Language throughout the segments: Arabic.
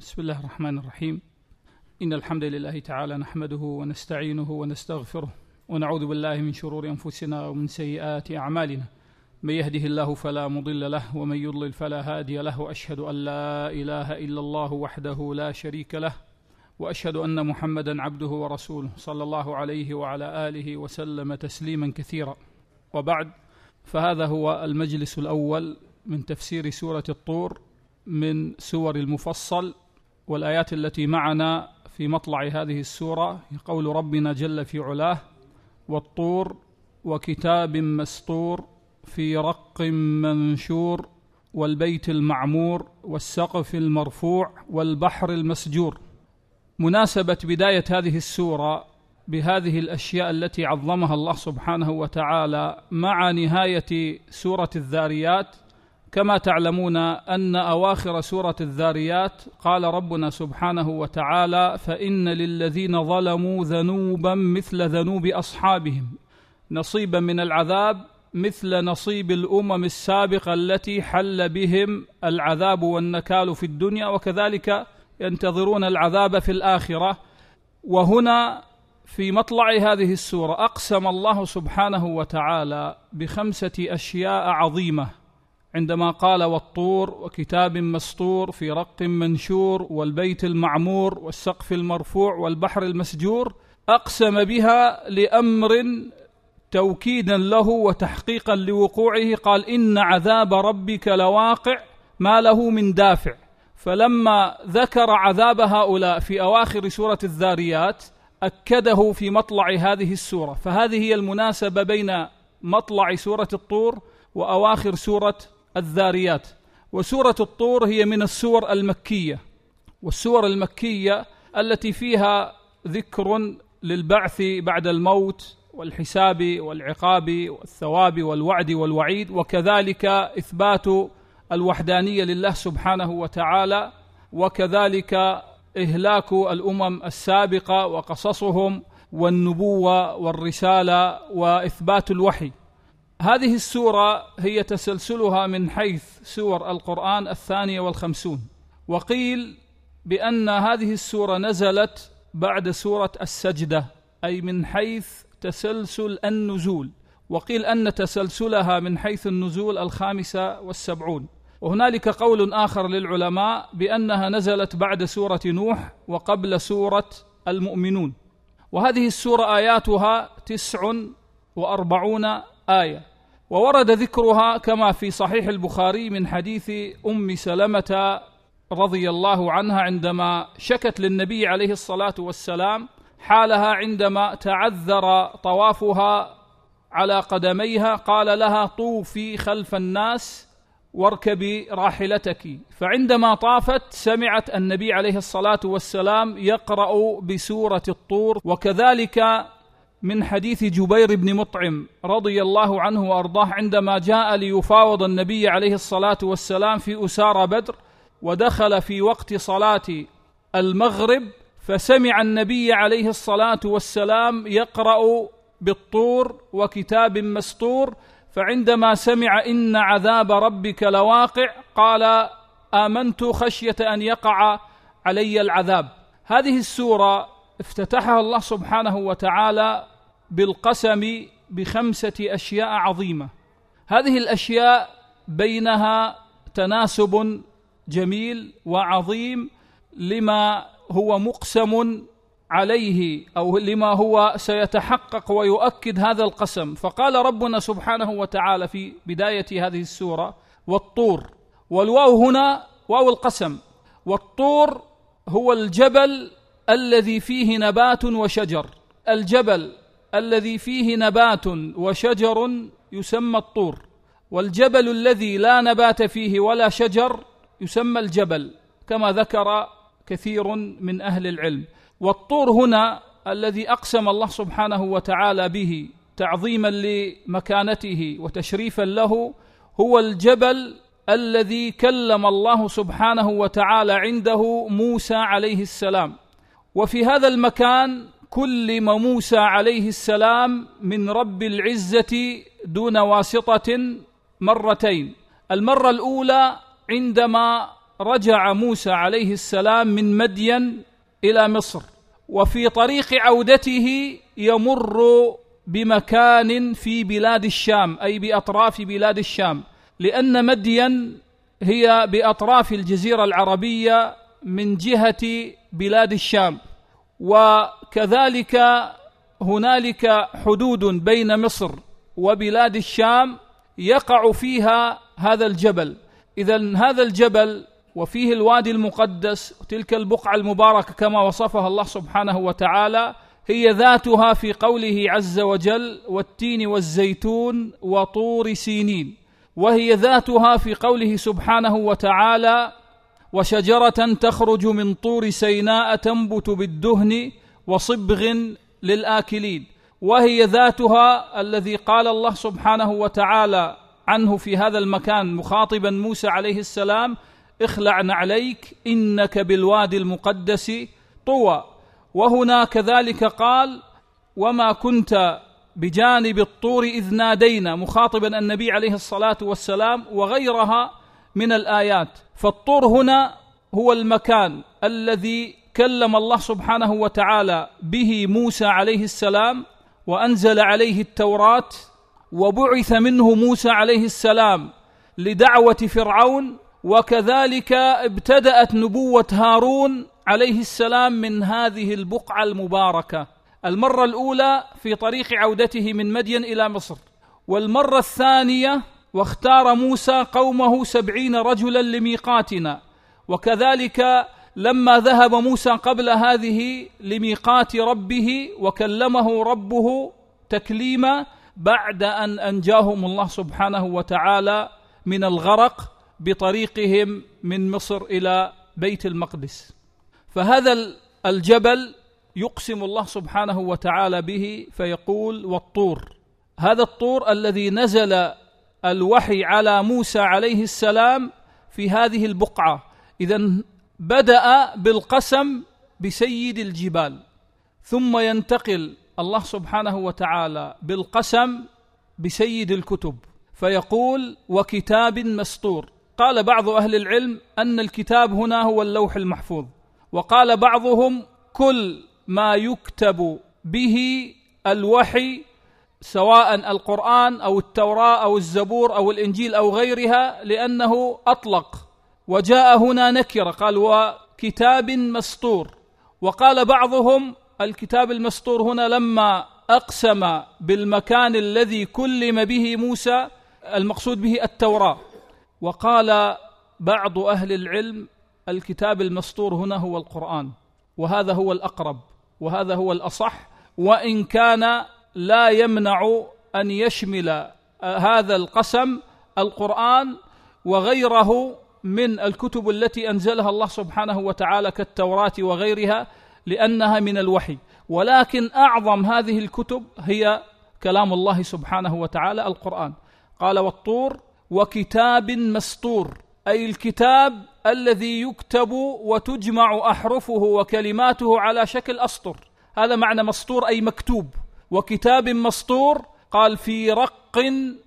بسم الله الرحمن الرحيم. إن الحمد لله تعالى نحمده ونستعينه ونستغفره ونعوذ بالله من شرور أنفسنا ومن سيئات أعمالنا. من يهده الله فلا مضل له ومن يضلل فلا هادي له، وأشهد أن لا إله إلا الله وحده لا شريك له، وأشهد أن محمدا عبده ورسوله صلى الله عليه وعلى آله وسلم تسليما كثيرا. وبعد، فهذا هو المجلس الأول من تفسير سورة الطور من سور المفصل، والآيات التي معنا في مطلع هذه السورة قول ربنا جل في علاه: والطور وكتاب مسطور في رق منشور والبيت المعمور والسقف المرفوع والبحر المسجور. مناسبة بداية هذه السورة بهذه الأشياء التي عظمها الله سبحانه وتعالى مع نهاية سورة الذاريات. كما تعلمون أن أواخر سورة الذاريات قال ربنا سبحانه وتعالى: فإن للذين ظلموا ذنوبا مثل ذنوب أصحابهم نصيبا من العذاب مثل نصيب الأمم السابقة التي حل بهم العذاب والنكال في الدنيا، وكذلك ينتظرون العذاب في الآخرة. وهنا في مطلع هذه السورة أقسم الله سبحانه وتعالى ب5 أشياء عظيمة عندما قال: والطور وكتاب مسطور في رق منشور والبيت المعمور والسقف المرفوع والبحر المسجور. أقسم بها لأمر توكيدا له وتحقيقا لوقوعه، قال: إن عذاب ربك لواقع ما له من دافع. فلما ذكر عذاب هؤلاء في أواخر سورة الذاريات أكده في مطلع هذه السورة. فهذه هي المناسبة بين مطلع سورة الطور وأواخر سورة الذاريات. وسورة الطور هي من السور المكية، والسور المكية التي فيها ذكر للبعث بعد الموت والحساب والعقاب والثواب والوعد والوعيد، وكذلك إثبات الوحدانية لله سبحانه وتعالى، وكذلك إهلاك الأمم السابقة وقصصهم والنبوة والرسالة وإثبات الوحي. هذه السورة هي تسلسلها من حيث سور القرآن 52، وقيل بأن هذه السورة نزلت بعد سورة السجدة، أي من حيث تسلسل النزول، وقيل أن تسلسلها من حيث النزول 75. وهنالك قول آخر للعلماء بأنها نزلت بعد سورة نوح وقبل سورة المؤمنون. وهذه السورة آياتها 49 آية، وورد ذكرها كما في صحيح البخاري من حديث أم سلمة رضي الله عنها عندما شكت للنبي عليه الصلاة والسلام حالها عندما تعذر طوافها على قدميها، قال لها: طوفي خلف الناس واركبي راحلتك. فعندما طافت سمعت النبي عليه الصلاة والسلام يقرأ بسورة الطور. وكذلك من حديث جبير بن مطعم رضي الله عنه وأرضاه عندما جاء ليفاوض النبي عليه الصلاة والسلام في أسارى بدر، ودخل في وقت صلاة المغرب، فسمع النبي عليه الصلاة والسلام يقرأ بالطور وكتاب مسطور، فعندما سمع إن عذاب ربك لواقع قال: آمنت خشية أن يقع علي العذاب. هذه السورة افتتحها الله سبحانه وتعالى بالقسم ب5 أشياء عظيمة. هذه الأشياء بينها تناسب جميل وعظيم لما هو مقسم عليه أو لما هو سيتحقق ويؤكد هذا القسم. فقال ربنا سبحانه وتعالى في بداية هذه السورة: والطور، والواو هنا واو القسم. والطور هو الجبل الذي فيه نبات وشجر. الجبل الذي فيه نبات وشجر يسمى الطور، والجبل الذي لا نبات فيه ولا شجر يسمى الجبل، كما ذكر كثير من أهل العلم. والطور هنا الذي أقسم الله سبحانه وتعالى به تعظيما لمكانته وتشريفا له هو الجبل الذي كلم الله سبحانه وتعالى عنده موسى عليه السلام. وفي هذا المكان كلم موسى عليه السلام من رب العزة دون واسطة مرتين. المرة الأولى عندما رجع موسى عليه السلام من مدين إلى مصر، وفي طريق عودته يمر بمكان في بلاد الشام، أي بأطراف بلاد الشام، لأن مدين هي بأطراف الجزيرة العربية من جهة بلاد الشام، وكذلك هنالك حدود بين مصر وبلاد الشام يقع فيها هذا الجبل. إذن هذا الجبل وفيه الوادي المقدس، تلك البقعة المباركة كما وصفها الله سبحانه وتعالى، هي ذاتها في قوله عز وجل: والتين والزيتون وطور سينين، وهي ذاتها في قوله سبحانه وتعالى: وشجرة تخرج من طور سيناء تنبت بالدهن وصبغ للآكلين، وهي ذاتها الذي قال الله سبحانه وتعالى عنه في هذا المكان مخاطبا موسى عليه السلام: اخلع نعليك إنك بالوادي المقدس طوى. وهنا كذلك قال: وما كنت بجانب الطور إذ نادينا، مخاطبا النبي عليه الصلاة والسلام، وغيرها من الآيات. فالطور هنا هو المكان الذي كلم الله سبحانه وتعالى به موسى عليه السلام، وأنزل عليه التوراة، وبعث منه موسى عليه السلام لدعوة فرعون، وكذلك ابتدأت نبوة هارون عليه السلام من هذه البقعة المباركة، المرة الأولى في طريق عودته من مدين إلى مصر، والمرة الثانية واختار موسى قومه 70 رجلا لميقاتنا، وكذلك لما ذهب موسى قبل هذه لميقات ربه وكلمه ربه تكليما بعد أن أنجاهم الله سبحانه وتعالى من الغرق بطريقهم من مصر إلى بيت المقدس. فهذا الجبل يقسم الله سبحانه وتعالى به فيقول: والطور. هذا الطور الذي نزل الوحي على موسى عليه السلام في هذه البقعة. إذن بدأ بالقسم بسيد الجبال، ثم ينتقل الله سبحانه وتعالى بالقسم بسيد الكتب، فيقول: وكتاب مسطور. قال بعض أهل العلم أن الكتاب هنا هو اللوح المحفوظ، وقال بعضهم كل ما يكتب به الوحي، سواء القرآن أو التوراة أو الزبور أو الإنجيل أو غيرها، لأنه أطلق وجاء هنا نكرة، قال: وكتاب مسطور. وقال بعضهم الكتاب المسطور هنا لما أقسم بالمكان الذي كلم به موسى المقصود به التوراة. وقال بعض أهل العلم الكتاب المسطور هنا هو القرآن، وهذا هو الأقرب وهذا هو الأصح، وإن كان لا يمنع أن يشمل هذا القسم القرآن وغيره من الكتب التي أنزلها الله سبحانه وتعالى كالتوراة وغيرها، لأنها من الوحي. ولكن أعظم هذه الكتب هي كلام الله سبحانه وتعالى القرآن. قال: والطور وكتاب مسطور، أي الكتاب الذي يكتب وتجمع أحرفه وكلماته على شكل أسطر، هذا معنى مسطور أي مكتوب. وكتاب مسطور قال: في رق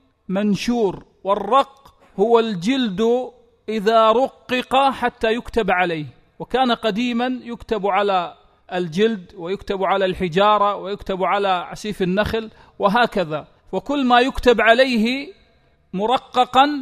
منشور، والرق هو الجلد إذا رقق حتى يكتب عليه، وكان قديما يكتب على الجلد ويكتب على الحجارة ويكتب على عسيف النخل وهكذا، وكل ما يكتب عليه مرققا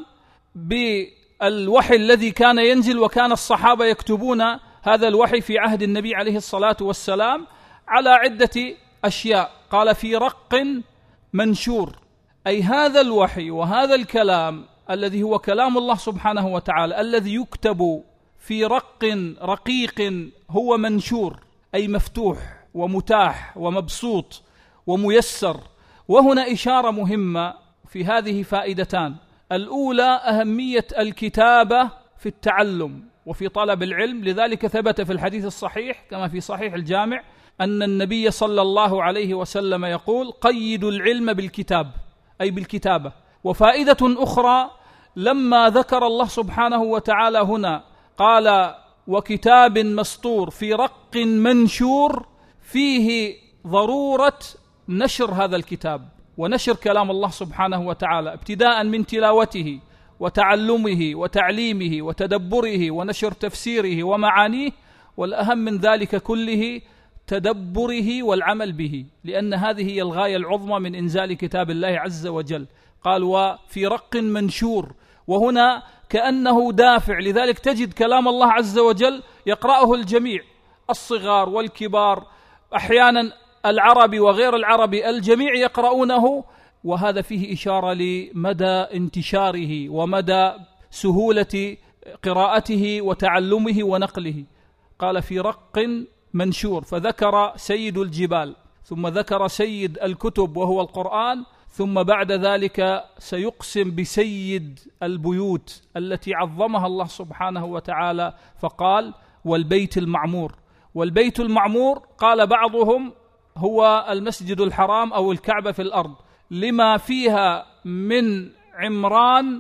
بالوحي الذي كان ينزل. وكان الصحابة يكتبون هذا الوحي في عهد النبي عليه الصلاة والسلام على عدة أشياء. قال: في رق منشور، أي هذا الوحي وهذا الكلام الذي هو كلام الله سبحانه وتعالى الذي يكتب في رق رقيق هو منشور، أي مفتوح ومتاح ومبسوط وميسر. وهنا إشارة مهمة في هذه فائدتان: الأولى أهمية الكتابة في التعلم وفي طلب العلم، لذلك ثبت في الحديث الصحيح كما في صحيح الجامع أن النبي صلى الله عليه وسلم يقول: قيدوا العلم بالكتاب، أي بالكتابة. وفائدة أخرى لما ذكر الله سبحانه وتعالى هنا قال: وكتاب مسطور في رق منشور، فيه ضرورة نشر هذا الكتاب ونشر كلام الله سبحانه وتعالى ابتداء من تلاوته وتعلمه وتعليمه وتدبره ونشر تفسيره ومعانيه، والأهم من ذلك كله تدبره والعمل به، لأن هذه هي الغاية العظمى من إنزال كتاب الله عز وجل. قال وفي رق منشور، وهنا كأنه دافع، لذلك تجد كلام الله عز وجل يقرأه الجميع، الصغار والكبار، أحيانا العربي وغير العربي، الجميع يقرؤونه، وهذا فيه إشارة لمدى انتشاره ومدى سهولة قراءته وتعلمه ونقله. قال في رق منشور، فذكر سيد الجبال، ثم ذكر سيد الكتب وهو القرآن، ثم بعد ذلك سيقسم بسيد البيوت التي عظمها الله سبحانه وتعالى، فقال والبيت المعمور. والبيت المعمور قال بعضهم هو المسجد الحرام أو الكعبة في الأرض، لما فيها من عمران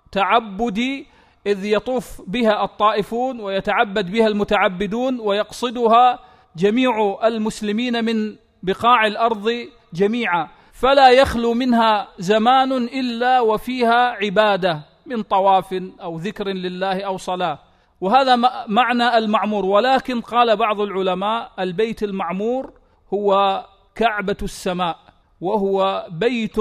تعبدي، إذ يطوف بها الطائفون ويتعبد بها المتعبدون، ويقصدها جميع المسلمين من بقاع الأرض جميعا، فلا يخلو منها زمان إلا وفيها عبادة من طواف أو ذكر لله أو صلاة، وهذا معنى المعمور. ولكن قال بعض العلماء البيت المعمور هو كعبة السماء، وهو بيت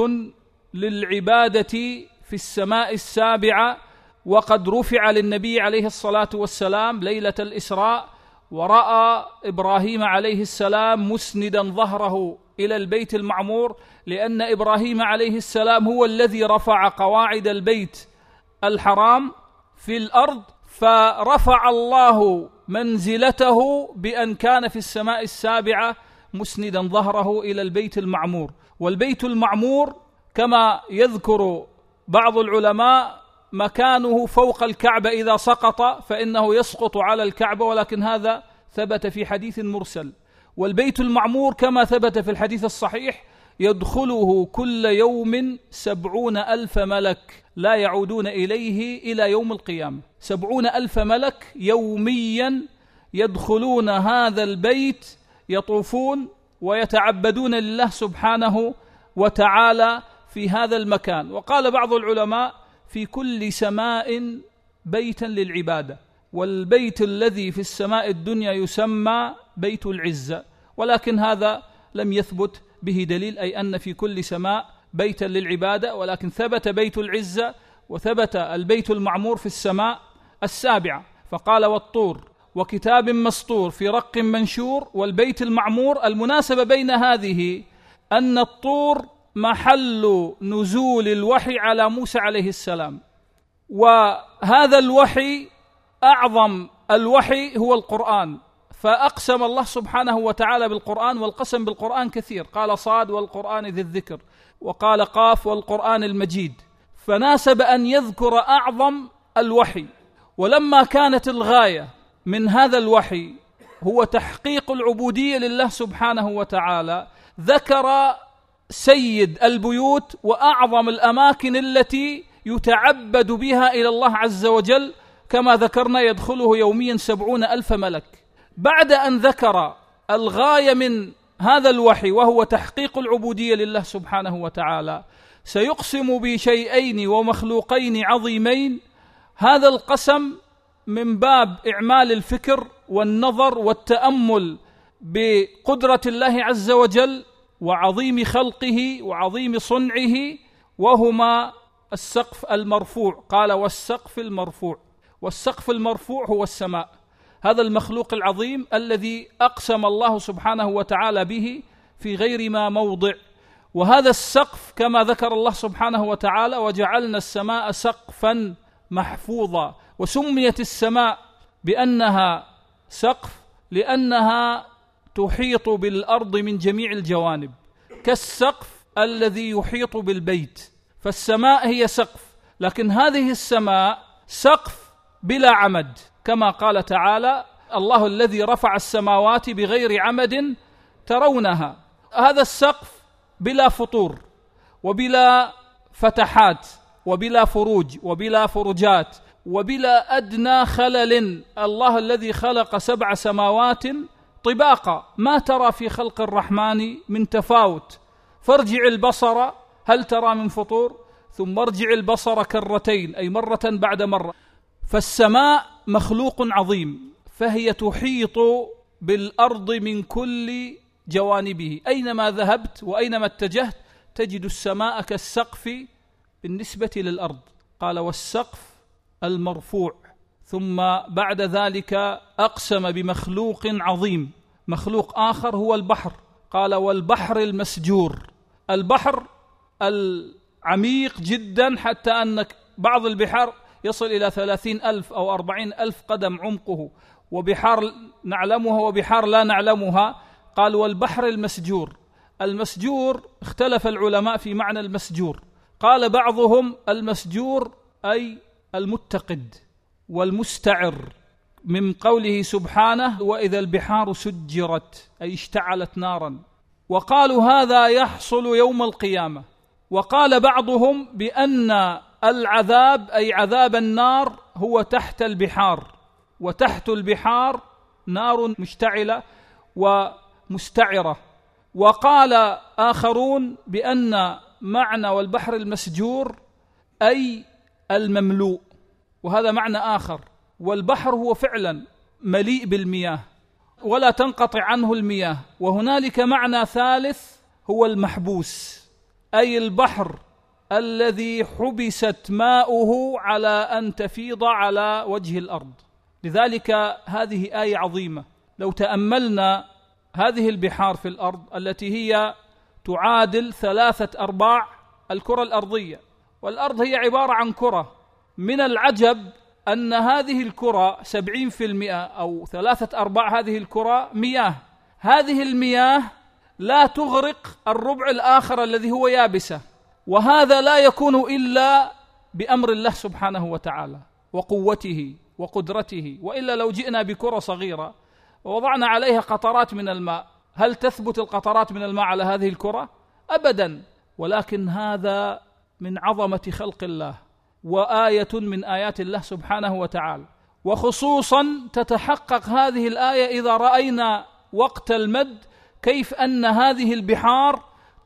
للعبادة في السماء السابعة، وقد رفع للنبي عليه الصلاة والسلام ليلة الإسراء، ورأى إبراهيم عليه السلام مسندا ظهره إلى البيت المعمور، لأن إبراهيم عليه السلام هو الذي رفع قواعد البيت الحرام في الأرض، فرفع الله منزلته بأن كان في السماء السابعة مسندا ظهره إلى البيت المعمور. والبيت المعمور كما يذكر بعض العلماء مكانه فوق الكعبة، إذا سقط فإنه يسقط على الكعبة، ولكن هذا ثبت في حديث مرسل. والبيت المعمور كما ثبت في الحديث الصحيح يدخله كل يوم 70,000 ملك لا يعودون إليه إلى يوم القيامة. 70,000 ملك يوميا يدخلون هذا البيت، يطوفون ويتعبدون لله سبحانه وتعالى في هذا المكان. وقال بعض العلماء في كل سماء بيتا للعبادة، والبيت الذي في السماء الدنيا يسمى بيت العزة، ولكن هذا لم يثبت به دليل، أي أن في كل سماء بيتا للعبادة، ولكن ثبت بيت العزة وثبت البيت المعمور في السماء السابعة. فقال والطور وكتاب مسطور في رق منشور والبيت المعمور. المناسبة بين هذه أن الطور محل نزول الوحي على موسى عليه السلام، وهذا الوحي أعظم الوحي هو القرآن، فأقسم الله سبحانه وتعالى بالقرآن، والقسم بالقرآن كثير، قال صاد والقرآن ذي الذكر، وقال قاف والقرآن المجيد، فناسب أن يذكر أعظم الوحي. ولما كانت الغاية من هذا الوحي هو تحقيق العبودية لله سبحانه وتعالى، ذكر سيد البيوت وأعظم الأماكن التي يتعبد بها إلى الله عز وجل، كما ذكرنا يدخله يوميا 70,000 ملك. بعد أن ذكر الغاية من هذا الوحي وهو تحقيق العبودية لله سبحانه وتعالى، سيقسم بشيئين ومخلوقين عظيمين. هذا القسم من باب إعمال الفكر والنظر والتأمل بقدرة الله عز وجل وعظيم خلقه وعظيم صنعه، وهما السقف المرفوع. قال والسقف المرفوع، والسقف المرفوع هو السماء، هذا المخلوق العظيم الذي أقسم الله سبحانه وتعالى به في غير ما موضع. وهذا السقف كما ذكر الله سبحانه وتعالى وجعلنا السماء سقفا محفوظا، وسميت السماء بأنها سقف لأنها تحيط بالأرض من جميع الجوانب، كالسقف الذي يحيط بالبيت، فالسماء هي سقف، لكن هذه السماء سقف بلا عمد، كما قال تعالى الله الذي رفع السماوات بغير عمد ترونها. هذا السقف بلا فطور وبلا فتحات وبلا فروج وبلا فرجات وبلا أدنى خلل. الله الذي خلق 7 سماوات طباقا، ما ترى في خلق الرحمن من تفاوت، فارجع البصر هل ترى من فطور، ثم ارجع البصر كرتين، أي مرة بعد مرة. فالسماء مخلوق عظيم، فهي تحيط بالأرض من كل جوانبه، أينما ذهبت وأينما اتجهت تجد السماء كالسقف بالنسبة للأرض. قال والسقف المرفوع. ثم بعد ذلك أقسم بمخلوق عظيم، مخلوق آخر هو البحر. قال والبحر المسجور، البحر العميق جدا، حتى أن بعض البحار يصل إلى 30,000 أو 40,000 قدم عمقه، وبحار نعلمها وبحار لا نعلمها. قال والبحر المسجور. المسجور اختلف العلماء في معنى المسجور. قال بعضهم المسجور أي المتقد والمستعر، من قوله سبحانه وإذا البحار سجرت، أي اشتعلت نارا. وقالوا هذا يحصل يوم القيامة. وقال بعضهم بأن العذاب أي عذاب النار هو تحت البحار، وتحت البحار نار مشتعلة ومستعرة. وقال آخرون بأن معنى والبحر المسجور أي المملوء، وهذا معنى آخر. والبحر هو فعلا مليء بالمياه ولا تنقطع عنه المياه. وهنالك معنى ثالث هو المحبوس، أي البحر الذي حبست ماؤه على أن تفيض على وجه الأرض. لذلك هذه آية عظيمة. لو تأملنا هذه البحار في الأرض التي هي تعادل 3/4 الكرة الأرضية، والأرض هي عبارة عن كرة، من العجب أن هذه الكرة 70% أو 3/4 هذه الكرة مياه. هذه المياه لا تغرق الربع الآخر الذي هو يابسة، وهذا لا يكون إلا بأمر الله سبحانه وتعالى وقوته وقدرته. وإلا لو جئنا بكرة صغيرة ووضعنا عليها قطرات من الماء، هل تثبت القطرات من الماء على هذه الكرة؟ أبدا. ولكن هذا من عظمة خلق الله وآية من آيات الله سبحانه وتعالى. وخصوصا تتحقق هذه الآية إذا رأينا وقت المد كيف أن هذه البحار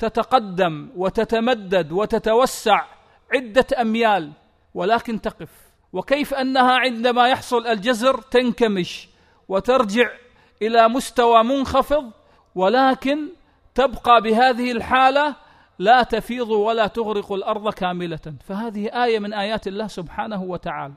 تتقدم وتتمدد وتتوسع عدة أميال ولكن تقف، وكيف أنها عندما يحصل الجزر تنكمش وترجع إلى مستوى منخفض، ولكن تبقى بهذه الحالة لا تفيض ولا تغرق الأرض كاملة. فهذه آية من آيات الله سبحانه وتعالى.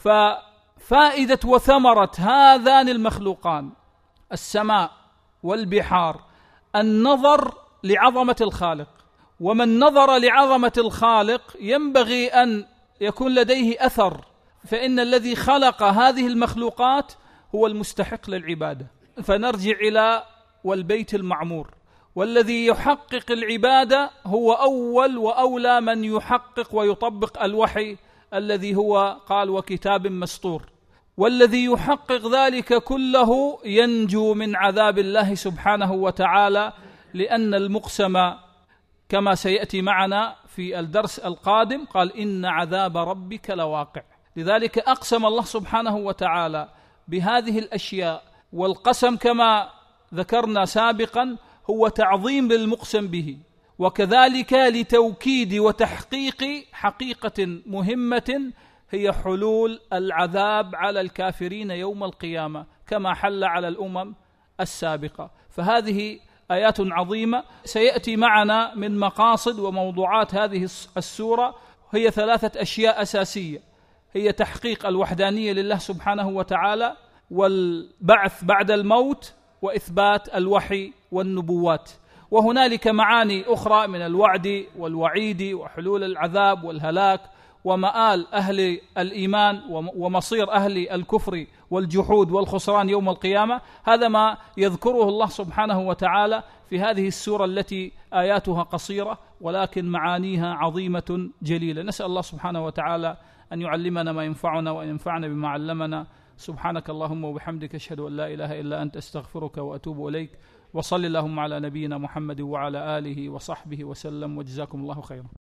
ففائدة وثمرة هذان المخلوقان السماء والبحار النظر لعظمة الخالق، ومن نظر لعظمة الخالق ينبغي أن يكون لديه أثر، فإن الذي خلق هذه المخلوقات هو المستحق للعبادة. فنرجع إلى والبيت المعمور، والذي يحقق العبادة هو أول وأولى من يحقق ويطبق الوحي الذي هو قال وكتاب مسطور. والذي يحقق ذلك كله ينجو من عذاب الله سبحانه وتعالى، لأن المقسم كما سيأتي معنا في الدرس القادم قال إن عذاب ربك لواقع. لذلك أقسم الله سبحانه وتعالى بهذه الأشياء، والقسم كما ذكرنا سابقا هو تعظيم للمقسم به، وكذلك لتوكيد وتحقيق حقيقة مهمة هي حلول العذاب على الكافرين يوم القيامة كما حل على الأمم السابقة. فهذه آيات عظيمة. سيأتي معنا من مقاصد وموضوعات هذه السورة هي 3 أشياء أساسية، هي تحقيق الوحدانية لله سبحانه وتعالى، والبعث بعد الموت، وإثبات الوحي والنبوات. وهنالك معاني أخرى من الوعد والوعيد وحلول العذاب والهلاك ومآل أهل الإيمان ومصير أهل الكفر والجحود والخسران يوم القيامة. هذا ما يذكره الله سبحانه وتعالى في هذه السورة التي آياتها قصيرة ولكن معانيها عظيمة جليلة. نسأل الله سبحانه وتعالى أن يعلمنا ما ينفعنا وأن ينفعنا بما علمنا. سبحانك اللهم وبحمدك أشهد أن لا إله إلا أنت أستغفرك وأتوب إليك. وصل اللهم على نبينا محمد وعلى آله وصحبه وسلم، وجزاكم الله خيرا.